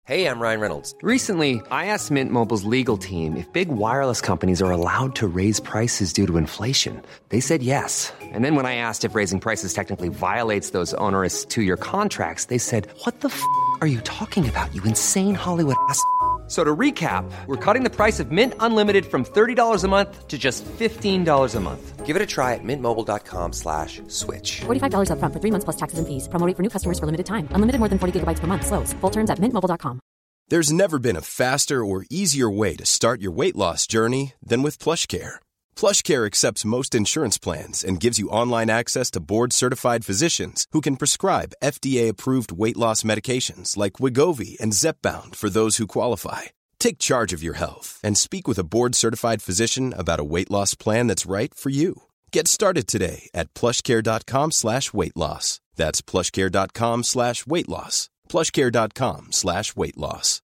Hey, I'm Ryan Reynolds. Recently, I asked Mint Mobile's legal team if big wireless companies are allowed to raise prices due to inflation. They said yes. And then when I asked if raising prices technically violates those onerous two-year contracts, they said, "What the f*** are you talking about, you insane Hollywood ass?" So to recap, we're cutting the price of Mint Unlimited from $30 a month to just $15 a month. Give it a try at mintmobile.com/switch. $45 up front for 3 months plus taxes and fees. Promo rate for new customers for limited time. Unlimited more than 40 gigabytes per month. Slows full terms at mintmobile.com. There's never been a faster or easier way to start your weight loss journey than with PlushCare. PlushCare accepts most insurance plans and gives you online access to board-certified physicians who can prescribe FDA-approved weight loss medications like Wegovy and Zepbound for those who qualify. Take charge of your health and speak with a board-certified physician about a weight loss plan that's right for you. Get started today at plushcare.com/weight loss. That's plushcare.com/weight loss. plushcare.com/weight loss.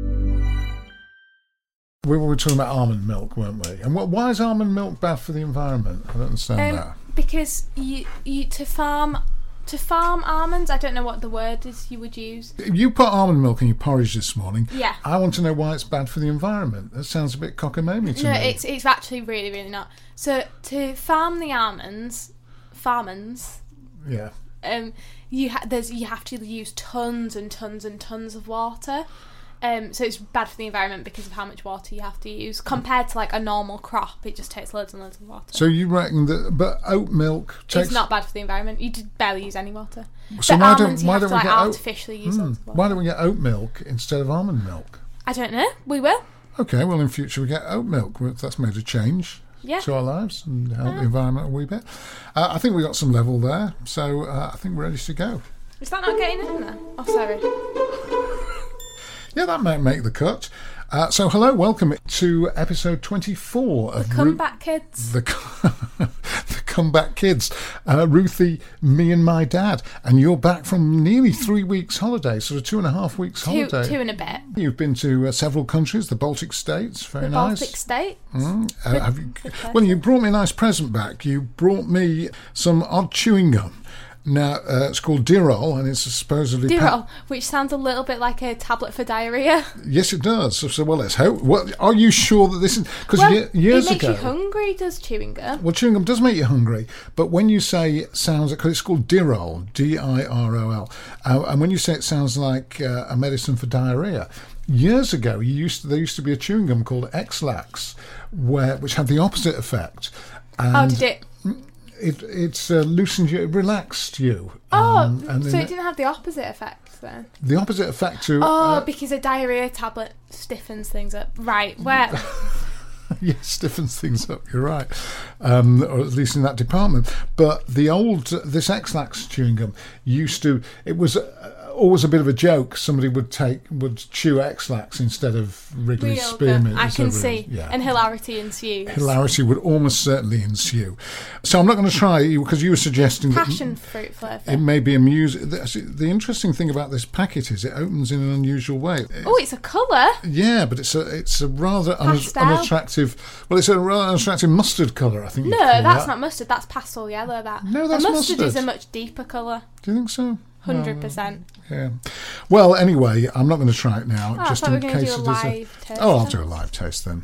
We were talking about almond milk, weren't we? And why is almond milk bad for the environment? I don't understand that. Because you to farm almonds, I don't know what the word is you would use. You put almond milk in your porridge this morning. Yeah. I want to know why it's bad for the environment. That sounds a bit cockamamie to me. No, it's actually really, really not. So to farm the almonds, yeah. You have to use tons and tons and tons of water. So it's bad for the environment because of how much water you have to use compared to like a normal crop. It just takes loads and loads of water. So you reckon that? But oat milk takes. It's not bad for the environment. You barely use any water. So but why almonds, don't you have we to get artificially use loads of water. Why don't we get oat milk instead of almond milk? I don't know. We will. Okay. Well, in future we get oat milk. That's made a change. Yeah. To our lives and help the environment a wee bit. I think we got some level there, so I think we're ready to go. Is that not getting in there? Oh, sorry. Yeah, that might make the cut. So hello, welcome to episode 24 of The Comeback Kids. The Comeback Kids. Ruthie, me and my dad. And you're back from nearly 3 weeks holiday, sort of 2.5 weeks holiday. Two and a bit. You've been to several countries, the Baltic states, very nice. Baltic states? Well, you brought me a nice present back. You brought me some odd chewing gum. Now, it's called Dirol, and it's supposedly... Dirol, which sounds a little bit like a tablet for diarrhoea. Yes, it does. So well, let's hope... Well, are you sure that this is... Because years ago... It makes you hungry, does chewing gum? Well, chewing gum does make you hungry, but when you say it sounds... Because it's called Dirol, Dirol, and when you say it sounds like a medicine for diarrhoea, years ago, there used to be a chewing gum called X-Lax, which had the opposite effect. And did it... It's loosened you, it relaxed you. So it didn't have the opposite effect then? The opposite effect to... because a diarrhoea tablet stiffens things up. Right, well... Yes, stiffens things up, you're right. Or at least in that department. But this X-Lax chewing gum used to... It was always a bit of a joke. Somebody would chew X-Lax instead of Wrigley's Spearmint. I can see. Yeah. And hilarity ensues. Hilarity would almost certainly ensue. So I'm not going to try, because you were suggesting passion fruit flavour. It may be amusing. The interesting thing about this packet is it opens in an unusual way. It's a colour. Yeah, but it's a rather unattractive... Well, it's a rather unattractive mustard colour, I think. No, that's not mustard. That's pastel yellow. No, that's mustard. Mustard is a much deeper colour. Do you think so? 100%. Yeah. Well, anyway, I'm not going to try it now, just in case it is a... Oh, I'll do a live taste then.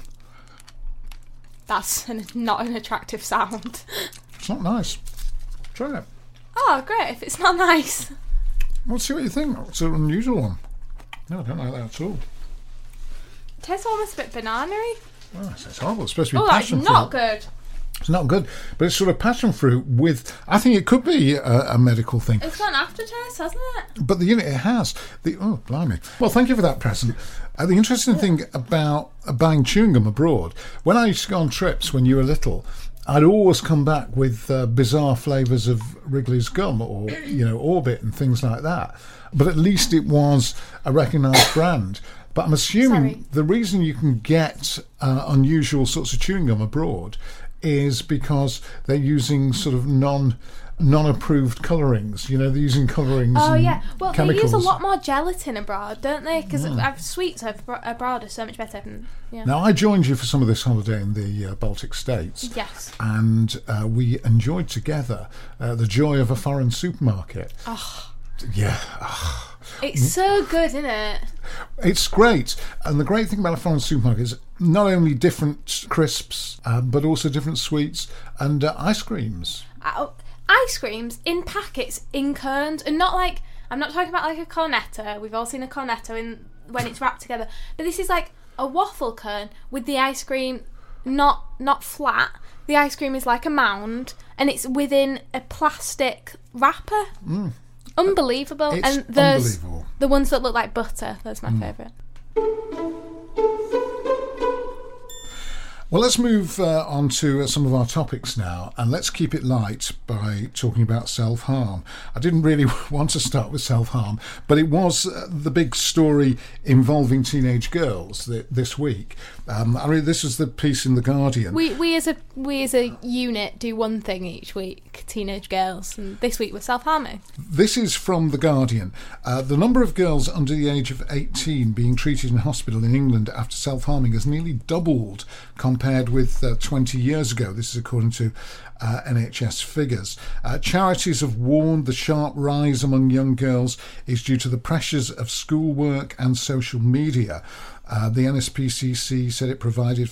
That's not an attractive sound. It's not nice. Try it. Oh, great. If it's not nice. Well, see what you think. It's an unusual one. No, I don't like that at all. It tastes almost a bit banana-y. Oh, it's horrible. It's supposed to be that's passion fruit. not good. It's not good, but it's sort of passion fruit with... I think it could be a medical thing. It's got an aftertaste, hasn't it? But it has. Oh, blimey. Well, thank you for that present. The interesting thing about buying chewing gum abroad, when I used to go on trips when you were little, I'd always come back with bizarre flavours of Wrigley's gum or, Orbit and things like that. But at least it was a recognised brand. But I'm assuming the reason you can get unusual sorts of chewing gum abroad is because they're using sort of non-approved colourings. They're using colourings. Oh, yeah. Well, chemicals. They use a lot more gelatin abroad, don't they? Because sweets abroad are so much better. Now, I joined you for some of this holiday in the Baltic states. Yes. And we enjoyed together the joy of a foreign supermarket. Oh. Yeah. It's so good, isn't it? It's great. And the great thing about a foreign supermarket is not only different crisps, but also different sweets and ice creams. Ice creams in packets, in cones, and not like, I'm not talking about like a cornetto. We've all seen a cornetto when it's wrapped together. But this is like a waffle cone with the ice cream not flat. The ice cream is like a mound, and it's within a plastic wrapper. Unbelievable. It's and there's unbelievable. the ones that look like butter. That's my favourite. Well, let's move on to some of our topics now, and let's keep it light by talking about self-harm. I didn't really want to start with self-harm, but it was the big story involving teenage girls this week. I mean, this was the piece in The Guardian. We as a unit do one thing each week, teenage girls, and this week was self-harming. This is from The Guardian. The number of girls under the age of 18 being treated in hospital in England after self-harming has nearly doubled compared with 20 years ago. This is according to NHS figures. Charities have warned the sharp rise among young girls is due to the pressures of schoolwork and social media. The NSPCC said it provided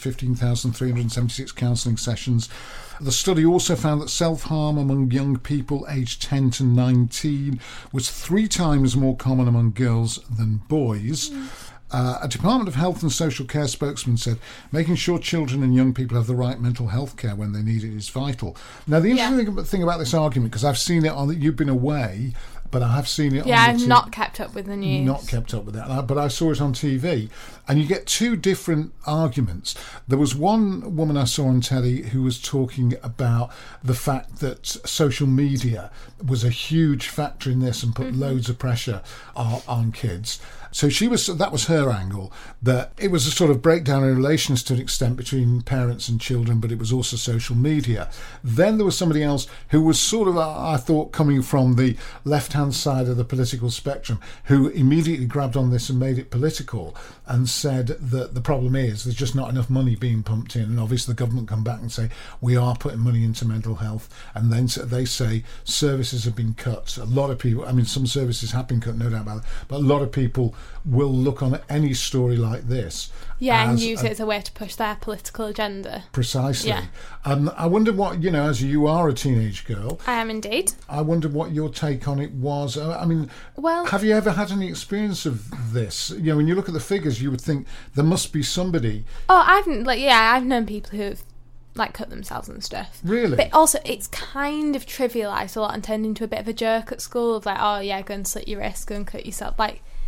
15,376 counselling sessions. The study also found that self-harm among young people aged 10 to 19 was 3 times more common among girls than boys. A Department of Health and Social Care spokesman said, making sure children and young people have the right mental health care when they need it is vital. Now, the interesting thing about this argument, because I've seen it on, you've been away, but I have seen it on I've not kept up with the news. Not kept up with that, but I saw it on TV. And you get 2 different arguments. There was one woman I saw on telly who was talking about the fact that social media was a huge factor in this and put loads of pressure on kids. So that was her angle, that it was a sort of breakdown in relations to an extent between parents and children, but it was also social media. Then there was somebody else who was sort of, I thought, coming from the left-hand side of the political spectrum, who immediately grabbed on this and made it political and said that the problem is there's just not enough money being pumped in, and obviously the government come back and say, we are putting money into mental health, and then they say services have been cut. A lot of people, I mean, some services have been cut, no doubt about it, but a lot of people will look on any story like this. And use it as a way to push their political agenda. Precisely. Yeah. I wonder what, as you are a teenage girl. I am indeed. I wondered what your take on it was. I mean, have you ever had any experience of this? When you look at the figures, you would think there must be somebody. Oh, I've known people who've cut themselves and stuff. Really? But also, it's kind of trivialised a lot and turned into a bit of a joke at school of go and slit your wrist, go and cut yourself.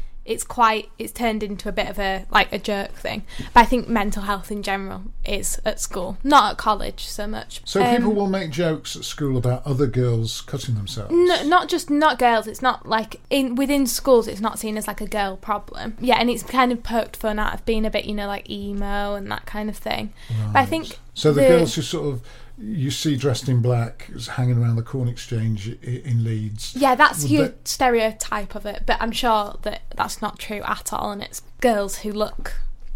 It's turned into a bit of a joke thing. But I think mental health in general is at school, not at college so much. So people will make jokes at school about other girls cutting themselves? No, not girls. It's not within schools, it's not seen as like a girl problem. Yeah, and it's kind of poked fun out of being a bit, emo and that kind of thing. Right. But I think... So the girls who sort of... you see dressed in black hanging around the Corn Exchange in Leeds. Yeah, that's your stereotype of it, but I'm sure that that's not true at all, and it's girls who look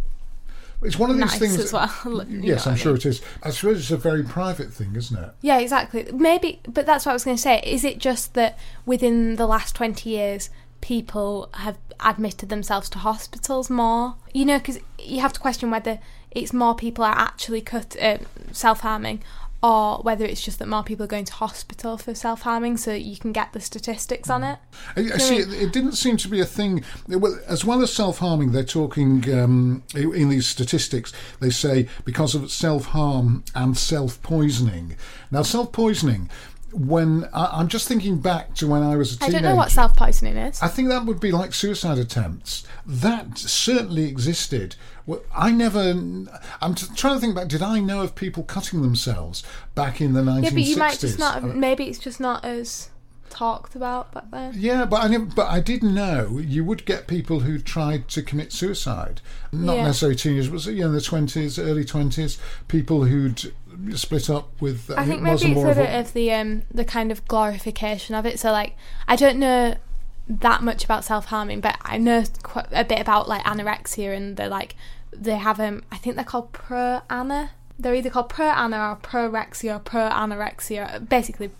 it's one of these nice things as well. Yes, I'm sure it is. I suppose it's a very private thing, isn't it? Yeah, exactly. Maybe, but that's what I was going to say. Is it just that within the last 20 years people have admitted themselves to hospitals more? Because you have to question whether it's more people are actually self-harming, or whether it's just that more people are going to hospital for self-harming, so you can get the statistics on it. I see, it didn't seem to be a thing. As well as self-harming, they're talking, in these statistics, they say because of self-harm and self-poisoning. Now, self-poisoning, when I'm just thinking back to when I was a teenager. I don't know what self-poisoning is. I think that would be like suicide attempts. That certainly existed. I'm trying to think back. Did I know of people cutting themselves back in the 1960s? Yeah, but you might just not. Maybe it's just not as talked about back then. Yeah, but I did know you would get people who tried to commit suicide. Not necessarily teenagers, but in the 20s, early 20s, people who'd split up with. I think maybe it's a bit of the kind of glorification of it. So I don't know that much about self-harming, but I know quite a bit about anorexia, and they have I think they're called pro-ana. They're either called pro-ana or pro-rexia or pro-anorexia. Basically,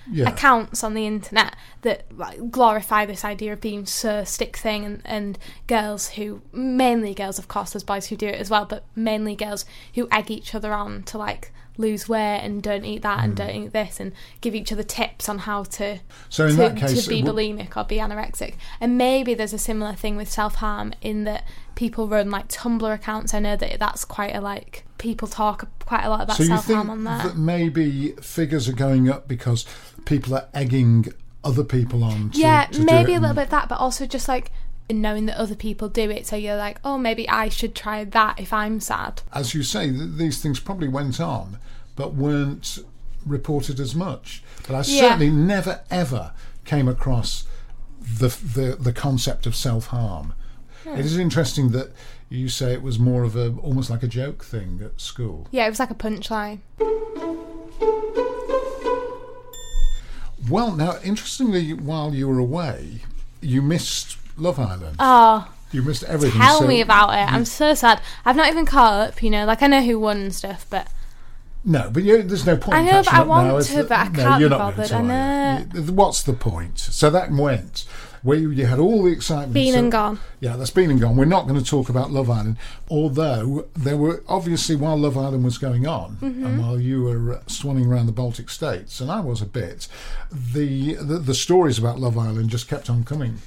accounts on the internet that like, glorify this idea of being so stick thing, and girls who, mainly girls, of course, there's boys who do it as well, but mainly girls who egg each other on to like lose weight and don't eat that and don't eat this, and give each other tips on how to so in that case, to be bulimic or be anorexic. And maybe there's a similar thing with self-harm in that people run like Tumblr accounts. I know that that's quite a like, people talk quite a lot about self-harm on there. So you think that maybe figures are going up because people are egging other people on to maybe do it, a little bit of that, but also just like knowing that other people do it, so you're like, oh, maybe I should try that if I'm sad. As you say, these things probably went on but weren't reported as much. But I certainly never ever came across the concept of self-harm. It is interesting that you say it was more of a almost like a joke thing at school. Yeah, it was like a punchline. Well, now interestingly, while you were away, you missed Love Island. Oh, you missed everything. Tell me about it. I'm so sad. I've not even caught up, like I know who won and stuff, but... No, but there's no point. I know, but I want now, to, but I can't be bothered. I know. What's the point? So that went, where you had all the excitement. Been and gone. Yeah, that's been and gone. We're not going to talk about Love Island, although there were, obviously, while Love Island was going on, and while you were swanning around the Baltic states, and I was a bit, the stories about Love Island just kept on coming.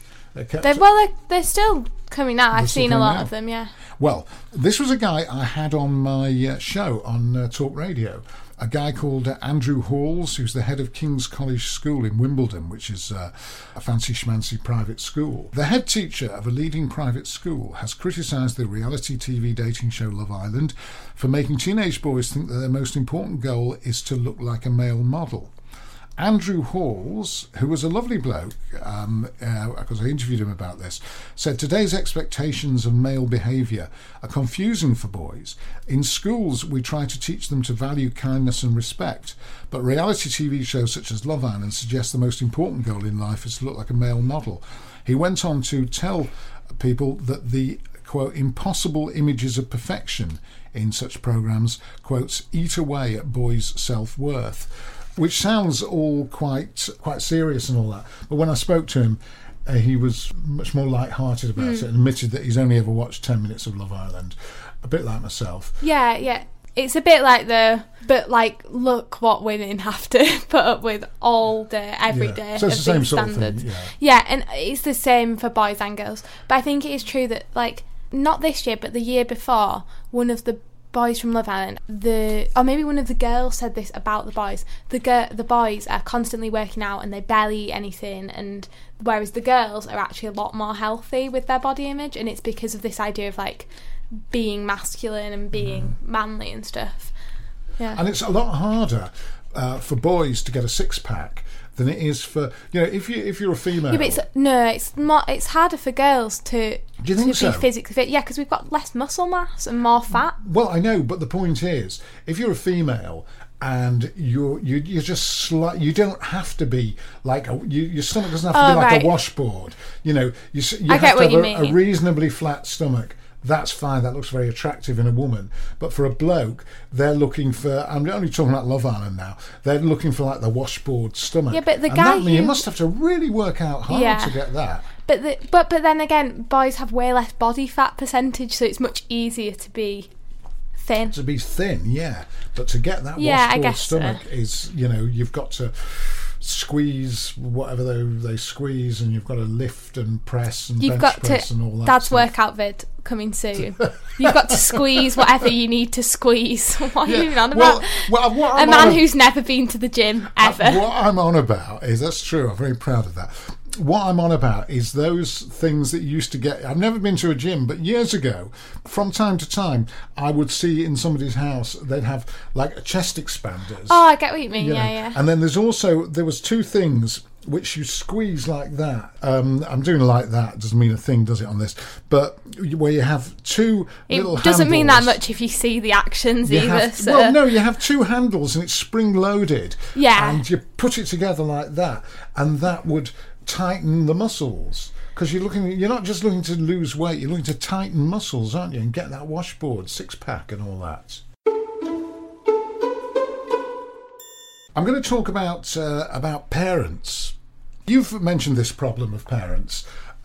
They're still coming out. I've seen a lot of them, yeah. Well, this was a guy I had on my show on Talk Radio, a guy called Andrew Halls, who's the head of King's College School in Wimbledon, which is a fancy schmancy private school. The head teacher of a leading private school has criticised the reality TV dating show Love Island for making teenage boys think that their most important goal is to look like a male model. Andrew Halls, who was a lovely bloke, because I interviewed him about this, said today's expectations of male behaviour are confusing for boys. In schools, we try to teach them to value kindness and respect, but reality TV shows such as Love Island suggest the most important goal in life is to look like a male model. He went on to tell people that the, quote, impossible images of perfection in such programmes, quotes, eat away at boys' self-worth. Which sounds all quite serious and all that. But when I spoke to him, he was much more light-hearted about it and admitted that he's only ever watched 10 minutes of Love Island. A bit like myself. Yeah. It's a bit like but like, look what women have to put up with all day, every day. So it's the same sort standards. of thing, yeah, and it's the same for boys and girls. But I think it is true that, like, not this year, but the year before, one of the boys from Love Island, or maybe one of the girls said this about the boys. The boys are constantly working out and they barely eat anything, and whereas the girls are actually a lot more healthy with their body image, and it's because of this idea of like being masculine and being manly and stuff. Yeah, and it's a lot harder for boys to get a six-pack than it is for, if you're a female. Yeah, but it's harder for girls to Do you think so? Be physically fit. Yeah, because we've got less muscle mass and more fat. Well, I know, but the point is, if you're a female and you're just you don't have to be like your stomach doesn't have to be like a washboard. You have to have a reasonably flat stomach. That's fine, that looks very attractive in a woman. But for a bloke, they're looking for, I'm only talking about Love Island now, they're looking for like the washboard stomach. Yeah, but the guy you must have to really work out hard to get that. But then again, boys have way less body fat percentage, so it's much easier to be thin. To be thin, yeah. But to get that washboard stomach is, you've got to squeeze whatever they squeeze, and you've got to lift and press and bench press and all that. Dad's workout vid coming soon. You've got to squeeze whatever you need to squeeze. What are you even on about? A man who's never been to the gym ever. What I'm on about is, that's true, I'm very proud of that. What I'm on about is those things that you used to get. I've never been to a gym, but years ago, from time to time, I would see in somebody's house, they'd have like chest expanders. Oh, I get what you mean, yeah. And then there was two things which you squeeze like that. I'm doing like that, doesn't mean a thing, does it, on this? But where you have two little handles. It doesn't mean that much if you see the actions either. Well, no, you have two handles and it's spring-loaded. Yeah. And you put it together like that, and that would tighten the muscles, because you're not just looking to lose weight, you're looking to tighten muscles, aren't you, and get that washboard six-pack and all that. I'm going to talk about parents. You've mentioned this problem of parents.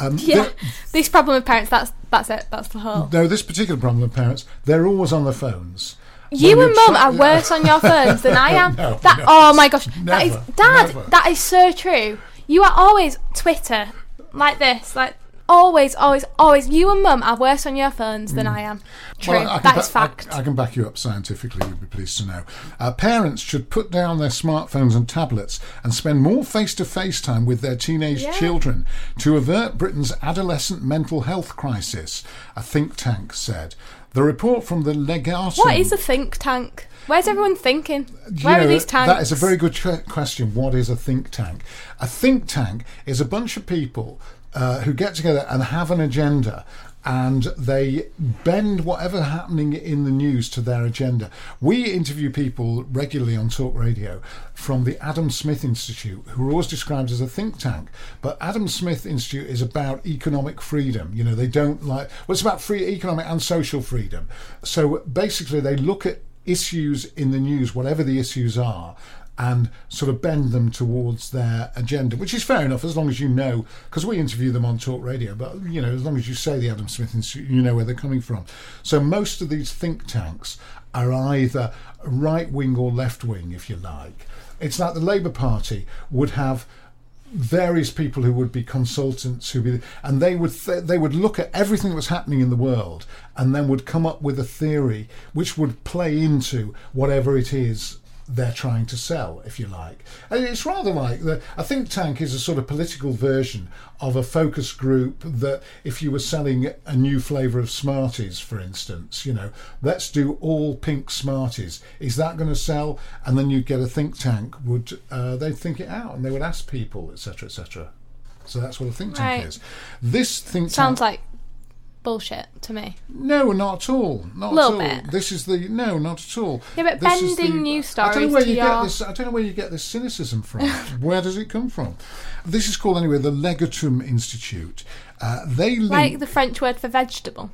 This problem of parents, that's it. That's the whole... No, this particular problem of parents, they're always on their phones. You and Mum are worse on your phones than I am. No, oh my gosh. Never, Dad, never. that is so true. You are always Twitter, like this, like always. You and Mum are worse on your phones than I am. True, Well, that is fact. I can back you up scientifically, you'd be pleased to know. Parents should put down their smartphones and tablets and spend more face-to-face time with their teenage children to avert Britain's adolescent mental health crisis, a think tank said. The report from the Legatum... What is a think tank? Where's everyone thinking? Where are these tanks? That is a very good question. What is a think tank? A think tank is a bunch of people who get together and have an agenda, and they bend whatever happening in the news to their agenda. We interview people regularly on Talk Radio from the Adam Smith Institute, who are always described as a think tank. But Adam Smith Institute is about economic freedom. You know, they don't like... Well, it's about free economic and social freedom. So basically they look at issues in the news, whatever the issues are, and sort of bend them towards their agenda, which is fair enough as long as you know, because we interview them on Talk Radio, but you know, as long as you say the Adam Smith Institute, you know where they're coming from. So most of these think tanks are either right-wing or left-wing, if you like. It's like the Labour Party would have various people who would be consultants and they would look at everything that was happening in the world and then would come up with a theory which would play into whatever it is they're trying to sell, if you like. And it's rather like a think tank is a sort of political version of a focus group that if you were selling a new flavour of Smarties, for instance, you know, let's do all pink Smarties. Is that going to sell? And then you'd get a think tank, they'd think it out and they would ask people, etc., etc. So that's what a think tank is. This think Sounds tank... like bullshit to me. No, not at all. Not a little at all. bit. This is the... No, not at all. Yeah, but This is bending news stories I don't know where to you your... get this. I don't know where you get this cynicism from. Where does it come from? This is called, anyway, the Legatum Institute. They link... Like the French word for vegetable.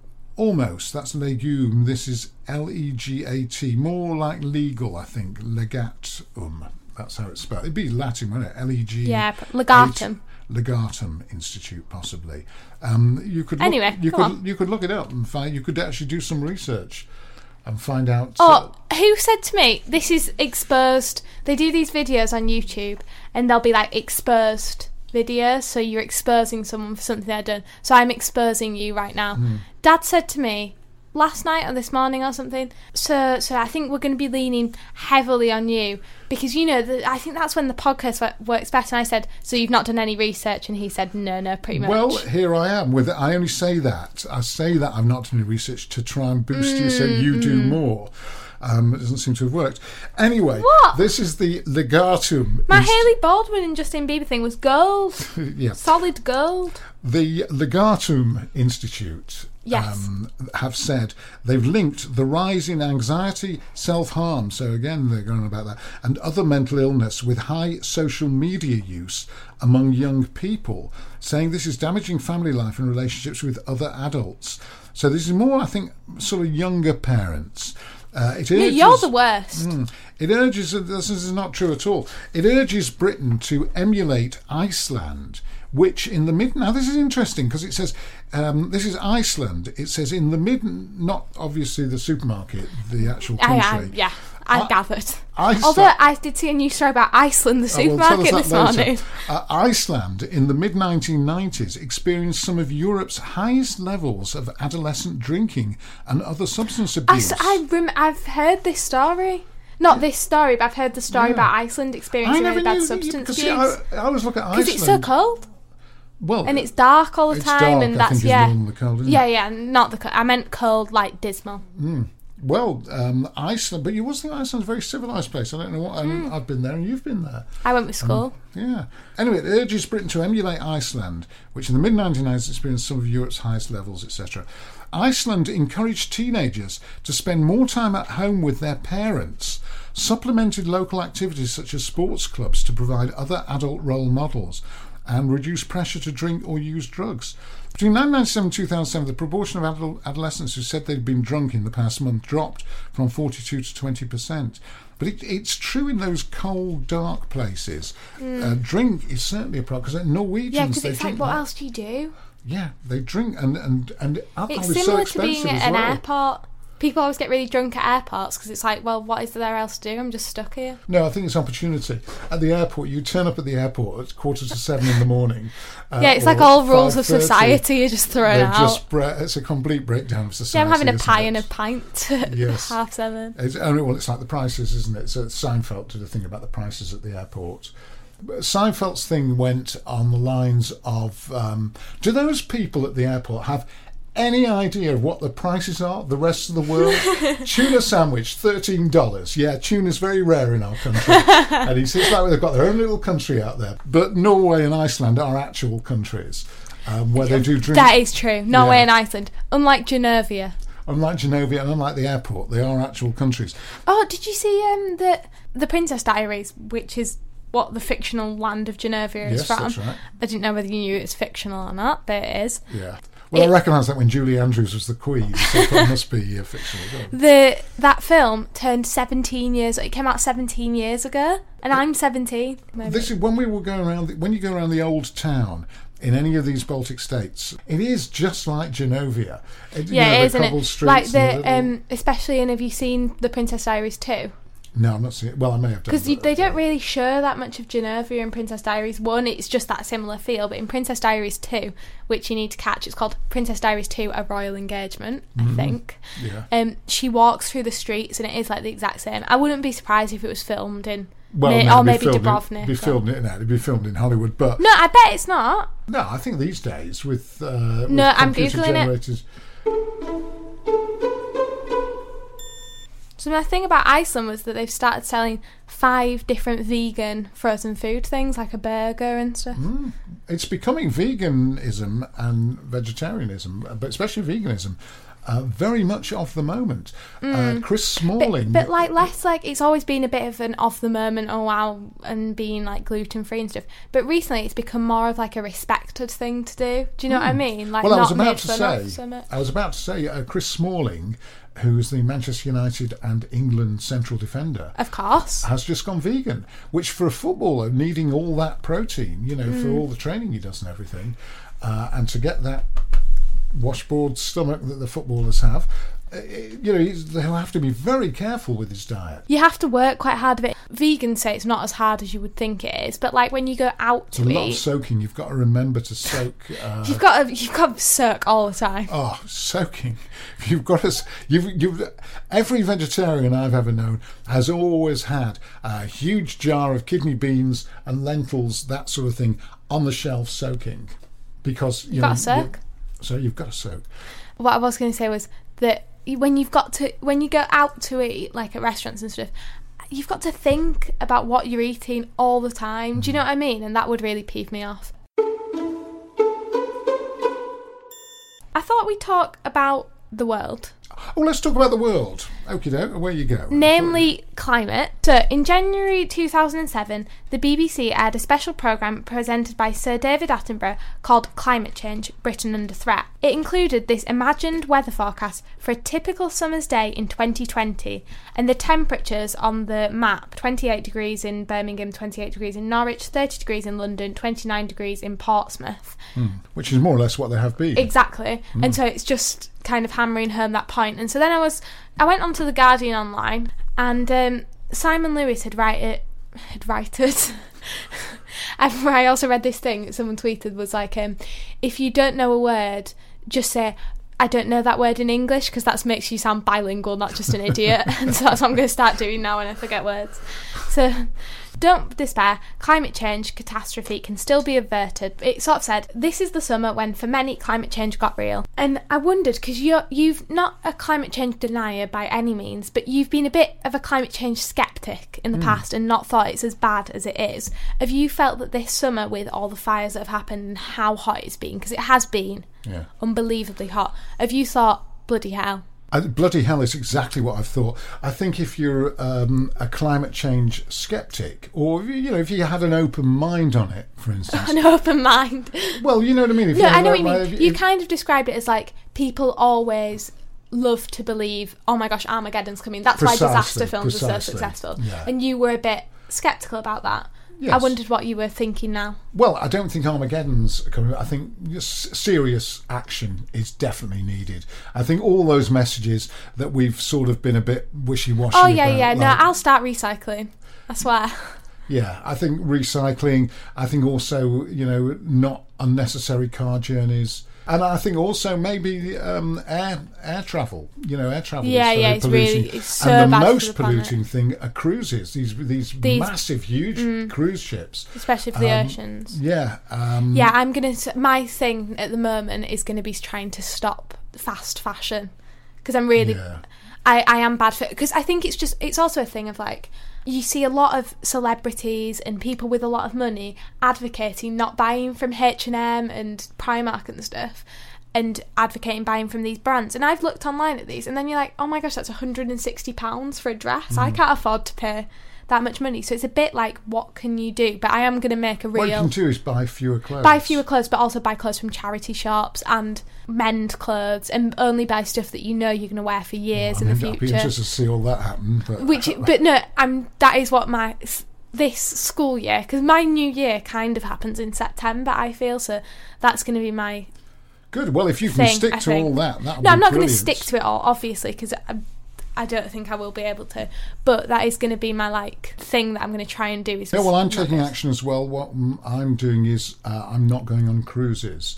Almost. That's legume. This is Legat. More like legal, I think. Legatum. That's how it's spelled. It'd be Latin, wouldn't it? Leg... Yeah, legatum. Legatum Institute, possibly. You could look it up and find. You could actually do some research and find out. Who said to me this is exposed? They do these videos on YouTube, and they'll be like exposed videos. So you're exposing someone for something they've done. So I'm exposing you right now. Dad said to me last night or this morning or something. So I think we're going to be leaning heavily on you because, you know, I think that's when the podcast works better. And I said, so you've not done any research? And he said, no, pretty much. Well, here I am with it. I only say that. I say that I've not done any research to try and boost you so you do more. It doesn't seem to have worked. Anyway, this is the Legatum. My Hailey Baldwin and Justin Bieber thing was gold. Yeah. Solid gold. The Legatum Institute have said they've linked the rise in anxiety, self-harm, so again they're going on about that, and other mental illness with high social media use among young people, saying this is damaging family life and relationships with other adults. So this is more, I think, sort of younger parents. You're the worst. It urges, this is not true at all, it urges Britain to emulate Iceland, which in the now this is interesting because it says, this is Iceland, it says in the not obviously the supermarket, the actual country. I gathered. Although I did see a news story about Iceland, the supermarket this morning. Iceland in the mid-1990s experienced some of Europe's highest levels of adolescent drinking and other substance abuse. I've heard this story. Not this story, but I've heard the story about Iceland experiencing really bad substance abuse. I always look at Iceland. Because it's so cold. Well, and it's dark all the time, dark, and that's I think, is more than the cold, isn't it? Not the cold. I meant cold, like dismal. Well, Iceland, but you always think Iceland's a very civilised place. I don't know what. I've been there, and you've been there. I went with school. Anyway, it urges Britain to emulate Iceland, which in the mid-1990s experienced some of Europe's highest levels, etc. Iceland encouraged teenagers to spend more time at home with their parents, supplemented local activities such as sports clubs to provide other adult role models, and reduce pressure to drink or use drugs. Between 1997 and 2007, the proportion of adolescents who said they'd been drunk in the past month dropped from 42 to 20%. But it's true in those cold, dark places. Drink is certainly a problem, because Norwegians... Yeah, because they it's drink like, what else do you do? Yeah, they drink, and alcohol It's is so similar to expensive being as at an well. airport. People always get really drunk at airports because it's like, well, what is there else to do? I'm just stuck here. No, I think it's opportunity. At the airport, you turn up at the airport at 6:45 in the morning. Yeah, it's like or all rules of 5:30. society are just thrown They're out. it's a complete breakdown of society. Yeah, I'm having a isn't pie it? and a pint at Yes. 7:30. It's like the prices, isn't it? So Seinfeld did a thing about the prices at the airport. Seinfeld's thing went on the lines of, do those people at the airport have any idea of what the prices are the rest of the world? Tuna sandwich, $13. Yeah, tuna's very rare in our country. And he says like they've got their own little country out there. But Norway and Iceland are actual countries where they do drink. That is true. Norway Yeah. and Iceland. Unlike Genovia. Unlike Genovia and unlike the airport, they are actual countries. Oh, did you see the Princess Diaries, which is what the fictional land of Genovia is Yes, from? that's right. I didn't know whether you knew it's fictional or not, but it is. Yeah. Well, I recognise that when Julie Andrews was the Queen, so that must be fictional. That film turned 17 years. It came out 17 years ago, and I'm 17. Maybe. This is when we were going around. When you go around the old town in any of these Baltic states, it is just like Genovia. It is, isn't it? Like the especially in. Have you seen The Princess Diaries 2? No, I'm not seeing it. Well, I may have done. Because they don't really show that much of Genovia in Princess Diaries 1. It's just that similar feel. But in Princess Diaries 2, which you need to catch, it's called Princess Diaries 2, A Royal Engagement, I think. Yeah. She walks through the streets and it is like the exact same. I wouldn't be surprised if it was filmed in... Well, maybe Dubrovnik. It'd be filmed in Hollywood, but... No, I bet it's not. No, I think these days with I'm Googling it. So the thing about Iceland was that they've started selling 5 different vegan frozen food things, like a burger and stuff. It's becoming veganism and vegetarianism, but especially veganism, very much of the moment. Chris Smalling... But like less like, it's always been a bit of an off the moment, oh wow, and being like gluten free and stuff. But recently it's become more of like a respected thing to do. Do you know what I mean? Like, well, I was not about made to fun of say, so much. Chris Smalling, who's the Manchester United and England central defender, Of course. has just gone vegan, which for a footballer needing all that protein, for all the training he does and everything, and to get that washboard stomach that the footballers have, they'll have to be very careful with his diet. You have to work quite hard with it. Vegans say it's not as hard as you would think it is, but like when you go out It's to a lot of eat, soaking. You've got to remember to soak. you've got to soak all the time. Oh, soaking! You've got to. Every vegetarian I've ever known has always had a huge jar of kidney beans and lentils, that sort of thing, on the shelf soaking, because You've got to soak. So you've got to soak. What I was going to say was that when you go out to eat, like at restaurants and stuff, you've got to think about what you're eating all the time. Do you know what I mean? And that would really peeve me off. I thought we'd talk about the world. Oh, let's talk about the world. Okie doke, away you go. Namely, climate. So, in January 2007, the BBC aired a special programme presented by Sir David Attenborough called Climate Change, Britain Under Threat. It included this imagined weather forecast for a typical summer's day in 2020, and the temperatures on the map: 28 degrees in Birmingham, 28 degrees in Norwich, 30 degrees in London, 29 degrees in Portsmouth. Which is more or less what they have been. Exactly. And so it's just kind of hammering home that point. And so then I went onto The Guardian online, and Simon Lewis had righted I also read this thing that someone tweeted, was like, if you don't know a word, just say, I don't know that word in English, because that makes you sound bilingual, not just an idiot. And so that's what I'm going to start doing now when I forget words. So don't despair. Climate change catastrophe can still be averted. It sort of said, this is the summer when for many climate change got real. And I wondered, because you've not a climate change denier by any means, but you've been a bit of a climate change sceptic in the past and not thought it's as bad as it is. Have you felt that this summer, with all the fires that have happened and how hot it's been, because it has been unbelievably hot, have you thought, bloody hell, Bloody hell is exactly what I've thought. I think if you're a climate change skeptic, or if you had an open mind on it, for instance. An open mind. Well, you know what I mean. No, I know what you mean. You kind of described it as like people always love to believe, oh my gosh, Armageddon's coming. That's why disaster films are so successful. Yeah. And you were a bit sceptical about that. Yes. I wondered what you were thinking now. Well, I don't think Armageddon's coming. I think serious action is definitely needed. I think all those messages that we've sort of been a bit wishy-washy Oh, yeah, about, yeah. No, I'll start recycling. I swear. Yeah, I think recycling. I think also, not unnecessary car journeys. And I think also maybe air travel. Air travel. Yeah, is very polluting. it's so and the bad most for the planet. polluting thing are cruises. These massive, huge cruise ships, Especially for the oceans. Yeah. My thing at the moment is going to be trying to stop fast fashion, because I'm really, I am bad for it, because I think it's also a thing of like, you see a lot of celebrities and people with a lot of money advocating not buying from H&M and Primark and stuff, and advocating buying from these brands. And I've looked online at these, and then you're like, oh my gosh, that's £160 for a dress. I can't afford to pay that much money. So it's a bit like, what can you do? But I am going to make a real... What you can do is buy fewer clothes. Buy fewer clothes, but also buy clothes from charity shops and mend clothes, and only buy stuff that you know you're going to wear for years in the future. I'd be interested to see all that happen. That is what this school year, because my new year kind of happens in September, I feel, so that's going to be my... Good. Well, if you can stick to all that would be I'm not going to brilliant. stick to it all, obviously, because I don't think I will be able to, but that is going to be my thing that I'm going to try and do. I'm taking action as well. What I'm doing is I'm not going on cruises.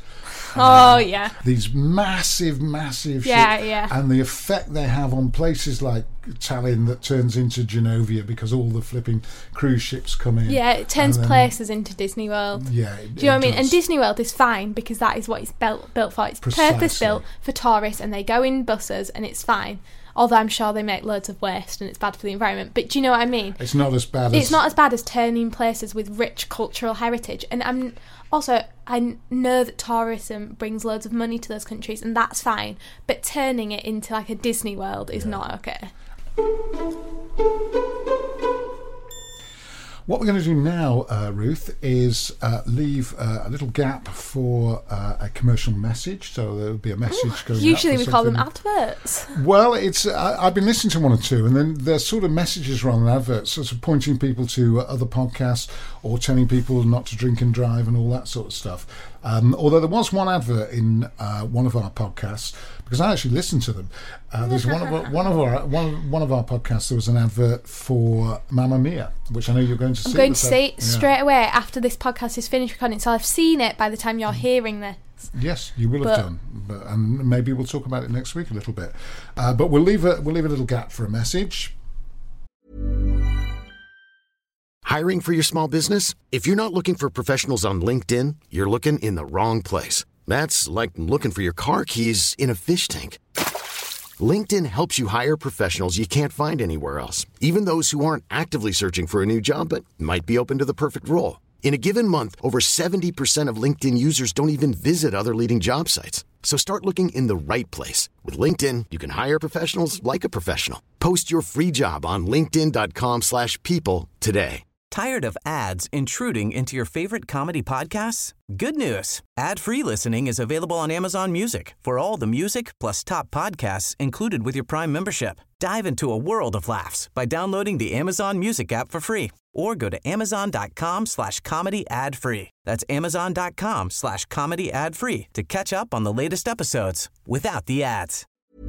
These massive ships, and the effect they have on places like Tallinn that turns into Genovia because all the flipping cruise ships come in. Yeah, it turns places into Disney World. Yeah, do you know what I mean? And Disney World is fine because that is what it's built for. It's purpose built for tourists, and they go in buses, and it's fine. Although I'm sure they make loads of waste and it's bad for the environment. But do you know what I mean? It's not as bad as turning places with rich cultural heritage. And I know that tourism brings loads of money to those countries, and that's fine. But turning it into like a Disney World is not okay. What we're going to do now, Ruth, is leave a little gap for a commercial message. So there'll be a message going out. Usually we call them adverts. Well, I've been listening to one or two, and then there's sort of messages rather than adverts, sort of pointing people to other podcasts or telling people not to drink and drive and all that sort of stuff. Although there was one advert in one of our podcasts, because I actually listened to them. There's one of our podcasts. There was an advert for Mamma Mia, which I know you're going to see. I'm going to see it straight away after this podcast is finished recording. So I've seen it by the time you're hearing this. Yes, you will have done, and maybe we'll talk about it next week a little bit. But we'll leave a little gap for a message. Hiring for your small business? If you're not looking for professionals on LinkedIn, you're looking in the wrong place. That's like looking for your car keys in a fish tank. LinkedIn helps you hire professionals you can't find anywhere else, even those who aren't actively searching for a new job but might be open to the perfect role. In a given month, over 70% of LinkedIn users don't even visit other leading job sites. So start looking in the right place. With LinkedIn, you can hire professionals like a professional. Post your free job on linkedin.com/people today. Tired of ads intruding into your favorite comedy podcasts? Good news. Ad-free listening is available on Amazon Music for all the music plus top podcasts included with your Prime membership. Dive into a world of laughs by downloading the Amazon Music app for free or go to amazon.com/comedy ad-free. That's amazon.com/comedy ad-free to catch up on the latest episodes without the ads.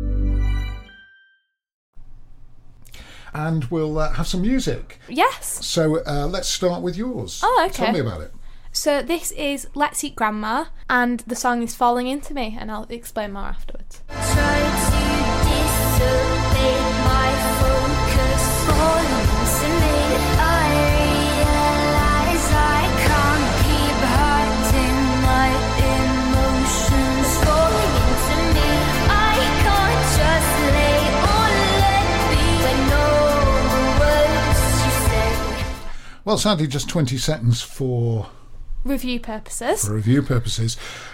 And we'll have some music. Yes. So let's start with yours. Oh, okay. Tell me about it. So this is Let's Eat Grandma, and the song is Falling Into Me, and I'll explain more afterwards. Try to dissipate my focus, falling into me. I realize I can't keep hiding my emotions, falling into me. I can't just lay or let be when all the words you say. Well, sadly, just 20 seconds for review purposes.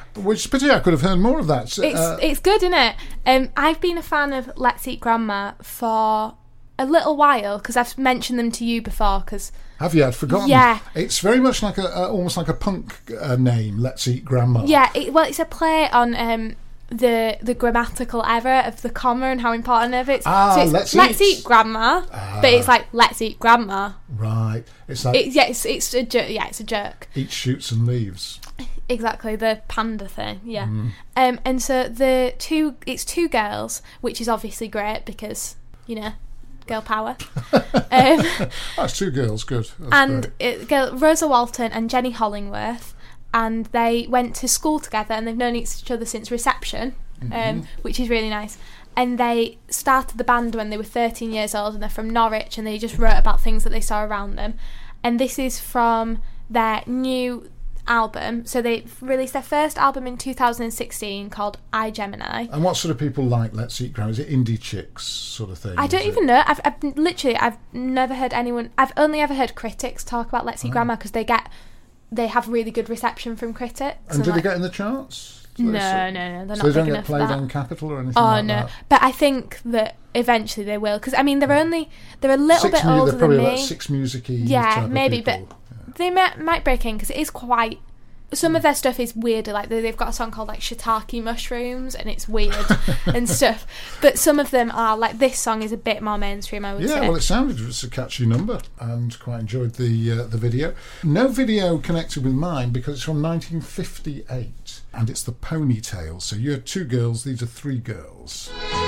Which pity I could have heard more of that. It's good, isn't it? I've been a fan of Let's Eat Grandma for a little while because I've mentioned them to you before. Have you? I'd forgotten. Yeah. It's very much like almost like a punk name, Let's Eat Grandma. Yeah, it's a play on the grammatical error of the comma and how important of it is. So it's Let's Eat Grandma, but it's like Let's Eat Grandma. Right. It's like it's a jerk. Yeah, it's a jerk. Eat shoots and leaves. Exactly, the panda thing. Yeah. And so it's two girls, which is obviously great because girl power. That's two girls. Good. That's Rosa Walton and Jenny Hollingworth. And they went to school together and they've known each other since reception, which is really nice. And they started the band when they were 13 years old and they're from Norwich and they just wrote about things that they saw around them. And this is from their new album. So they released their first album in 2016 called I, Gemini. And what sort of people like Let's Eat Grandma? Is it indie chicks sort of thing? I don't even know. I've never heard anyone... I've only ever heard critics talk about Let's Eat Grandma because they have really good reception from critics. And do they get in the charts? No, they're not. So they don't big get played on Capitol or anything like that? But I think that eventually they will. Because, I mean, they're a little bit older than me. They're probably like Six Music-y. Yeah, maybe. But they might break in because it is quite... Some of their stuff is weirder, like they've got a song called like Shiitake Mushrooms and it's weird and stuff, but some of them are like, this song is a bit more mainstream, I would say. Yeah, well, it sounded a catchy number and quite enjoyed the video. No video connected with mine because it's from 1958 and it's the Ponytails. So you had two girls, these are three girls.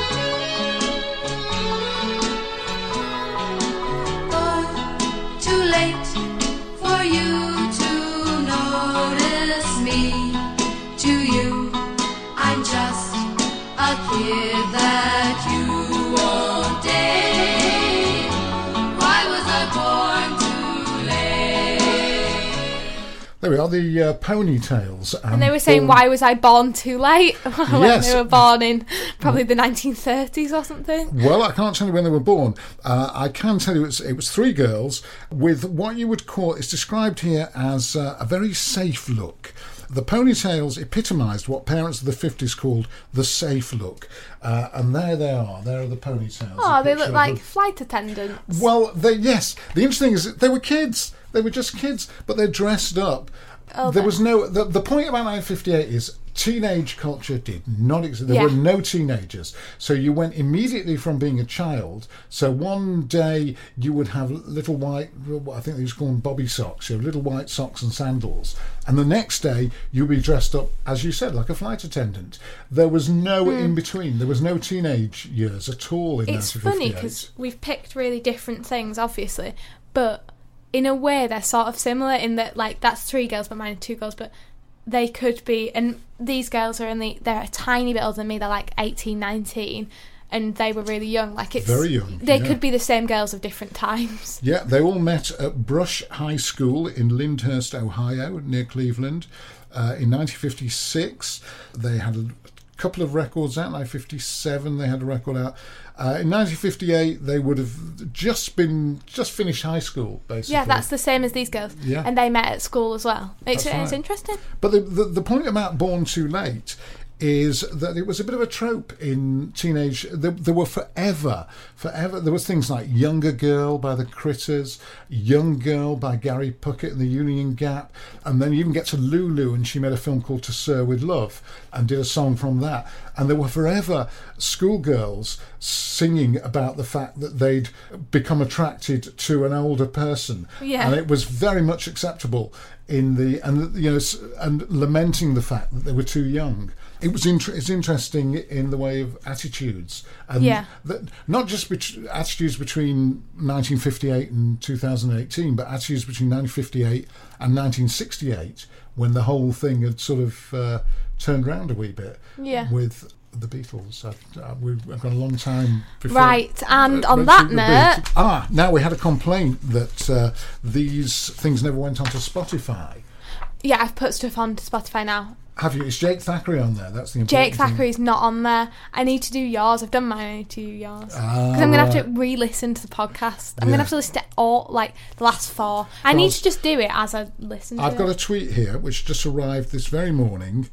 Too late for you to notice me. To you, I'm just a kid that you won't date. Why was I born too late? There we are, the Ponytails. And they were saying, why was I born too late? When Yes. they were born in probably the 1930s or something. Well, I can't tell you when they were born. I can tell you it was three girls with what you would call, it's described here as a very safe look. The Ponytails epitomised what parents of the 50s called the safe look. And there they are. There are the Ponytails. Oh, they look like flight attendants. Well, yes. The interesting thing is that they were kids. They were just kids, but they're dressed up. There was no... The point about 1958 is teenage culture did not exist. There were no teenagers. So you went immediately from being a child. So one day you would have little white... I think they used to call them bobby socks. You have little white socks and sandals. And the next day you'd be dressed up, as you said, like a flight attendant. There was no in-between. There was no teenage years at all in 1958. It's funny because we've picked really different things, obviously, but... in a way, they're sort of similar in that, like, that's three girls, but mine are two girls, but they could be, and these girls are they're a tiny bit older than me, they're like 18, 19, and they were really young. Like, it's very young. They could be the same girls of different times. Yeah, they all met at Brush High School in Lyndhurst, Ohio, near Cleveland, in 1956. They had a couple of records out. 1957, they had a record out. In 1958, they would have just finished high school, basically. Yeah, that's the same as these girls. Yeah. And they met at school as well. It's right. interesting. But the point about Born Too Late is that it was a bit of a trope in teenage. There were forever. There was things like Younger Girl by the Critters, Young Girl by Gary Puckett and the Union Gap, and then you even get to Lulu, and she made a film called To Sir With Love and did a song from that. And there were forever schoolgirls singing about the fact that they'd become attracted to an older person, and it was very much acceptable and lamenting the fact that they were too young. It's interesting in the way of attitudes, and not just attitudes between 1958 and 2018, but attitudes between 1958 and 1968, when the whole thing had sort of turned round a wee bit with the Beatles. We've got a long time before. Right, and on that note... now we had a complaint that these things never went onto Spotify. Yeah, I've put stuff onto Spotify now. Have you? Is Jake Thackeray on there? That's the important Jake Thackeray's not on there. I need to do yours. I've done mine. I need to do yours. Because I'm going to have to re-listen to the podcast. I'm going to have to listen to all, like, the last four. I need to just do it as I listen to it. I've got a tweet here which just arrived this very morning,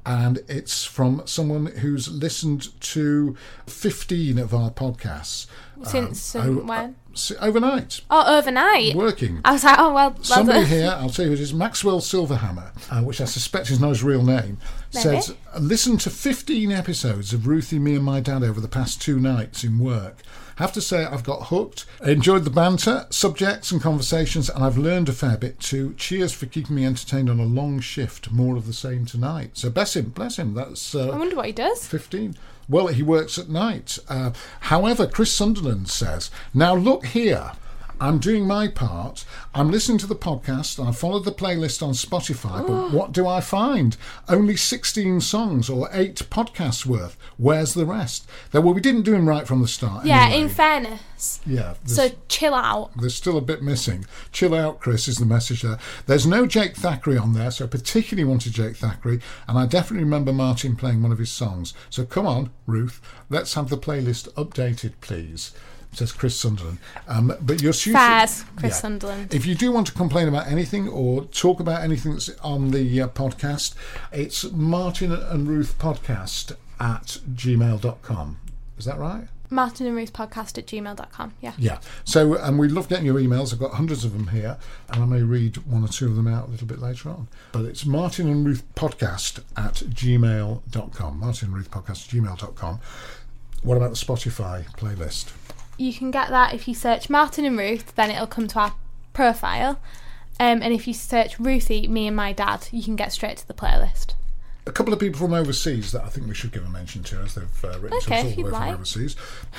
and it's from someone who's listened to 15 of our podcasts. Since when? Overnight. Oh, overnight. Working. I was like, oh, well. Somebody here, I'll tell you who it is, Maxwell Silverhammer, which I suspect is not his real name, Maybe. says, listen to 15 episodes of Ruthie, Me and My Dad over the past 2 nights in work. Have to say I've got hooked. I enjoyed the banter, subjects and conversations, and I've learned a fair bit too. Cheers for keeping me entertained on a long shift. More of the same tonight. So bless him. That's I wonder what he does. 15. Well, he works at night. However, Chris Sunderland says, now look here. I'm doing my part. I'm listening to the podcast and I followed the playlist on Spotify, but what do I find? Only 16 songs or 8 podcasts worth. Where's the rest? Well, we didn't do him right from the start. Yeah, anyway. in fairness. Yeah. So chill out. There's still a bit missing. Chill out, Chris, is the message there. There's no Jake Thackeray on there, so I particularly wanted Jake Thackeray, and I definitely remember Martin playing one of his songs. So come on, Ruth, let's have the playlist updated, please. Says Chris Sunderland. But you're shooting... Faz, Chris Sunderland. If you do want to complain about anything or talk about anything that's on the podcast, it's Martin and Ruth podcast at gmail.com. Is that right? Martin and Ruth podcast at gmail.com. Yeah. Yeah. So, and we love getting your emails. I've got hundreds of them here, and I may read 1 or 2 of them out a little bit later on. But it's Martin and Ruth podcast at gmail.com. Martin and Ruth podcast at gmail.com. What about the Spotify playlist? You can get that if you search Martin and Ruth, then it'll come to our profile. And if you search Ruthie, Me and My Dad, you can get straight to the playlist. A couple of people from overseas that I think we should give a mention to, as they've written to us all the way from overseas.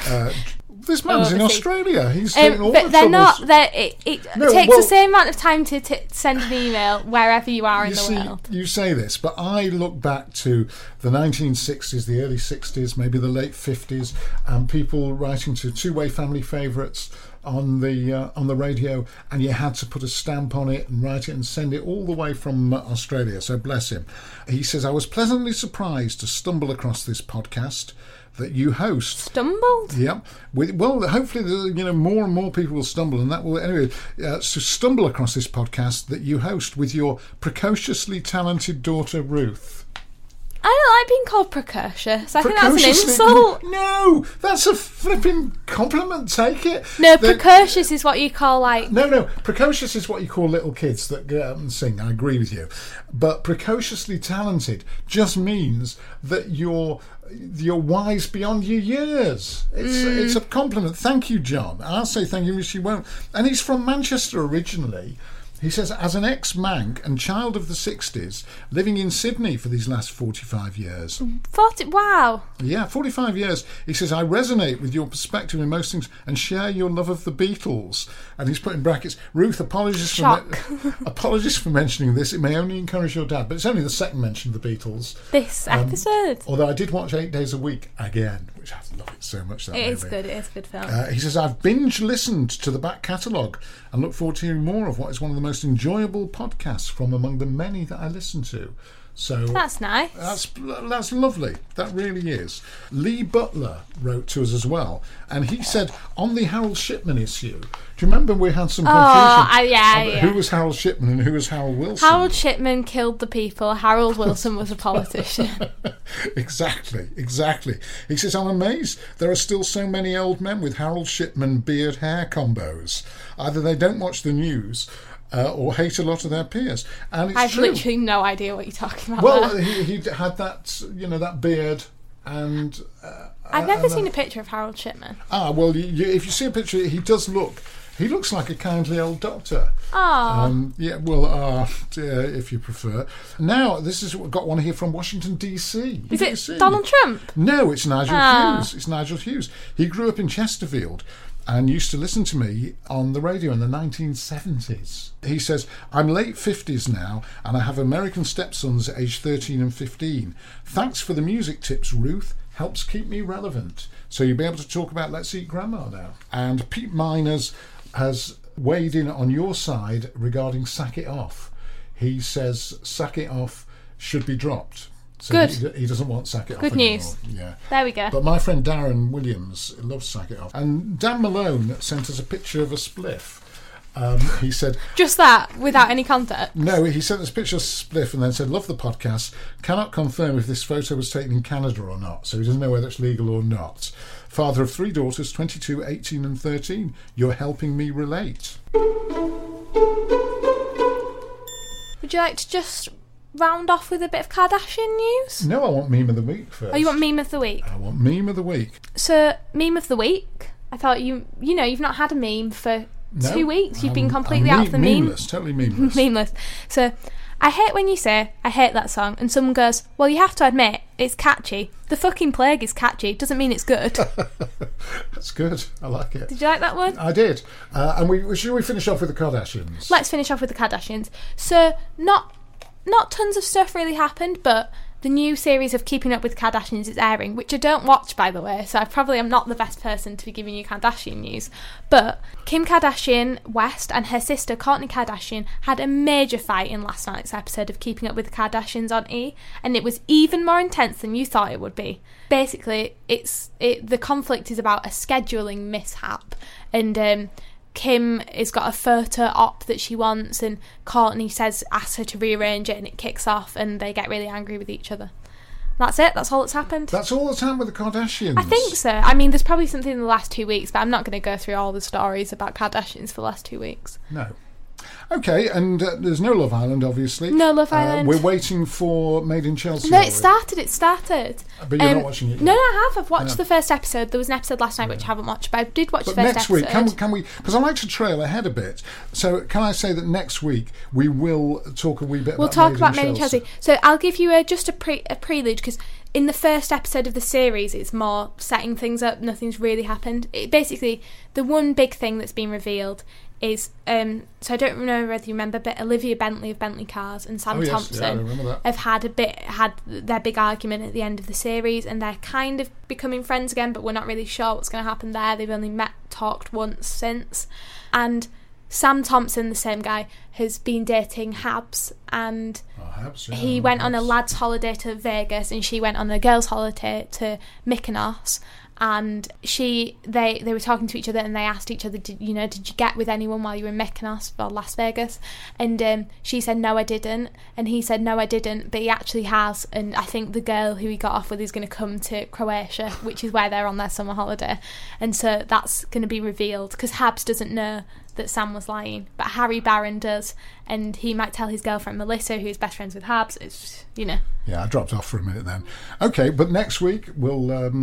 This man's in Australia. He's taking all but the troubles. It takes the same amount of time to send an email wherever you are in the world. You say this, but I look back to the 1960s, the early 60s, maybe the late 50s, and people writing to two-way family favourites on the radio, and you had to put a stamp on it and write it and send it all the way from Australia. So bless him. He says, I was pleasantly surprised to stumble across this podcast that you host. Stumbled? Yep. Well, hopefully, more and more people will stumble, and that will anyway. To stumble across this podcast that you host with your precociously talented daughter Ruth. I don't like being called precocious. I think that's an insult. No, that's a flipping compliment. Take it. No, precocious is what you call like... No, precocious is what you call little kids that get up and sing. I agree with you. But precociously talented just means that you're wise beyond your years. It's a compliment. Thank you, John. I'll say thank you, she won't. And he's from Manchester originally. He says, as an ex-Manc and child of the 60s, living in Sydney for these last 45 years. Wow. Yeah, 45 years. He says, I resonate with your perspective in most things and share your love of the Beatles. And he's put in brackets, Ruth, apologies for mentioning this. It may only encourage your dad. But it's only the second mention of the Beatles. This episode. Although I did watch 8 Days a Week again, which I love it so much. It is good. It is a good film. He says, I've binge-listened to the back catalogue and look forward to hearing more of what is one of the most enjoyable podcasts from among the many that I listen to. So that's nice. That's lovely. That really is. Lee Butler wrote to us as well, and he said on the Harold Shipman issue. Do you remember we had some confusion? Yeah. Who was Harold Shipman and who was Harold Wilson? Harold Shipman killed the people. Harold Wilson was a politician. Exactly. He says, I'm amazed there are still so many old men with Harold Shipman beard hair combos. Either they don't watch the news or hate a lot of their peers. And it's true. Literally no idea what you're talking about. Well, he had that, that beard, and I've never seen a picture of Harold Shipman. Well, if you see a picture, he looks like a kindly old doctor. If you prefer. Now, we've got one here from Washington, D.C. Is it Donald Trump? No, it's Nigel Hughes. It's Nigel Hughes. He grew up in Chesterfield and used to listen to me on the radio in the 1970s. He says, I'm late 50s now, and I have American stepsons aged 13 and 15. Thanks for the music tips, Ruth. Helps keep me relevant. So you'll be able to talk about Let's Eat Grandma now. And Pete Miners has weighed in on your side regarding Sack It Off. He says Sack It Off should be dropped. So good. He doesn't want Sack It Off Good anymore. news. Yeah. There we go. But my friend Darren Williams loves Sack It Off. And Dan Malone sent us a picture of a spliff. He said... Just that, without any context? No, he sent us a picture of Spliff and then said, love the podcast, cannot confirm if this photo was taken in Canada or not, so he doesn't know whether it's legal or not. Father of 3 daughters, 22, 18 and 13. You're helping me relate. Would you like to just round off with a bit of Kardashian news? No, I want Meme of the Week first. Oh, you want Meme of the Week? I want Meme of the Week. So, Meme of the Week, I thought you've not had a meme for 2 weeks. You've been completely out of the meme. Memeless, totally memeless. Memeless. So, I hate when you say, I hate that song, and someone goes, well, you have to admit, it's catchy. The fucking plague is catchy. Doesn't mean it's good. That's good. I like it. Did you like that one? I did. And should we finish off with the Kardashians? Let's finish off with the Kardashians. So, not tons of stuff really happened, but the new series of Keeping Up with the Kardashians is airing, which I don't watch, by the way, so I probably am not the best person to be giving you Kardashian news. But Kim Kardashian West and her sister Kourtney Kardashian had a major fight in last night's episode of Keeping Up with the Kardashians on E, and it was even more intense than you thought it would be. Basically, the conflict is about a scheduling mishap, and Kim has got a photo op that she wants, and Kourtney asks her to rearrange it, and it kicks off, and they get really angry with each other. That's it. That's all that's happened. That's all that's happened with the Kardashians. I think so. I mean, there's probably something in the last 2 weeks, but I'm not going to go through all the stories about Kardashians for the last 2 weeks. No. Okay, and there's no Love Island, obviously. No Love Island. We're waiting for Made in Chelsea. No, it started. But you're not watching it yet? No, I have. I've watched the first episode. There was an episode last night which I haven't watched, but I did watch the first next episode. week, can we? Because I like to trail ahead a bit. So can I say that next week we will talk a wee bit We'll about talk about Made in Chelsea. So I'll give you just a prelude, because in the first episode of the series it's more setting things up. Nothing's really happened. Basically, the one big thing that's been revealed is so I don't know whether you remember, but Olivia Bentley of Bentley Cars and Sam Thompson have had their big argument at the end of the series, and they're kind of becoming friends again, but we're not really sure what's going to happen there. They've only talked once since, and Sam Thompson, the same guy, has been dating Habs, and he went on a lad's holiday to Vegas, and she went on a girl's holiday to Mykonos. And they were talking to each other, and they asked each other, did you get with anyone while you were in Mykonos or Las Vegas? And she said, no, I didn't. And he said, no, I didn't, but he actually has. And I think the girl who he got off with is going to come to Croatia, which is where they're on their summer holiday. And so that's going to be revealed, because Habs doesn't know that Sam was lying, but Harry Barron does, and he might tell his girlfriend Melissa, who's best friends with Habs. It's Yeah, I dropped off for a minute then. Okay, but next week we'll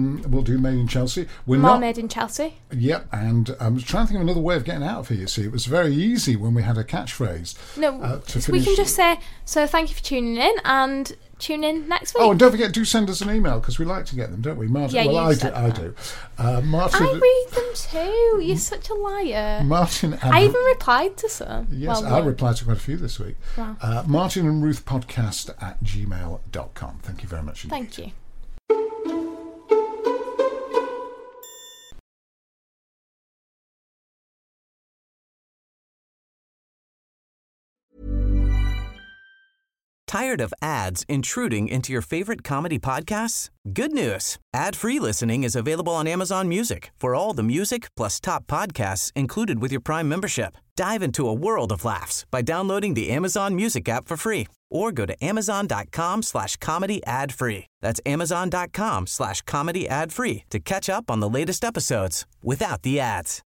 do Made in Chelsea. Made in Chelsea. Yep, and I'm trying to think of another way of getting out of here. You see, it was very easy when we had a catchphrase. No, we can just say, so thank you for tuning in, and tune in next week. Oh, and don't forget, do send us an email, because we like to get them, don't we, Martin? Yeah, I do. Martin, I read them too. You're such a liar. Martin and I even replied to some. Yes, I replied to quite a few this week. Wow. Martin and Ruth podcast @gmail.com. Thank you very much indeed. Thank you. Tired of ads intruding into your favorite comedy podcasts? Good news. Ad-free listening is available on Amazon Music for all the music plus top podcasts included with your Prime membership. Dive into a world of laughs by downloading the Amazon Music app for free, or go to amazon.com/comedy ad-free. That's amazon.com/comedy ad-free to catch up on the latest episodes without the ads.